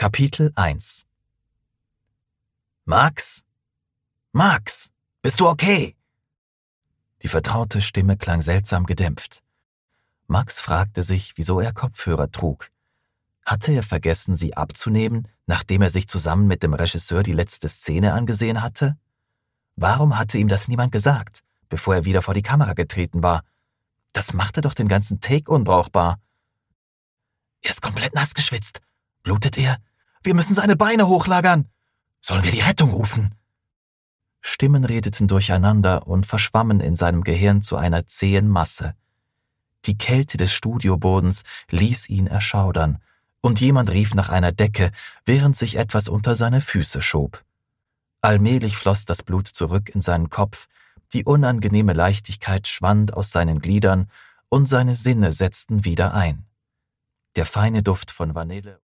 Kapitel 1 Max? Max, bist du okay? Die vertraute Stimme klang seltsam gedämpft. Max fragte sich, wieso er Kopfhörer trug. Hatte er vergessen, sie abzunehmen, nachdem er sich zusammen mit dem Regisseur die letzte Szene angesehen hatte? Warum hatte ihm das niemand gesagt, bevor er wieder vor die Kamera getreten war? Das machte doch den ganzen Take unbrauchbar. Er ist komplett nass geschwitzt. Blutet er? Wir müssen seine Beine hochlagern. Sollen wir die Rettung rufen? Stimmen redeten durcheinander und verschwammen in seinem Gehirn zu einer zähen Masse. Die Kälte des Studiobodens ließ ihn erschaudern, und jemand rief nach einer Decke, während sich etwas unter seine Füße schob. Allmählich floss das Blut zurück in seinen Kopf, die unangenehme Leichtigkeit schwand aus seinen Gliedern und seine Sinne setzten wieder ein. Der feine Duft von Vanille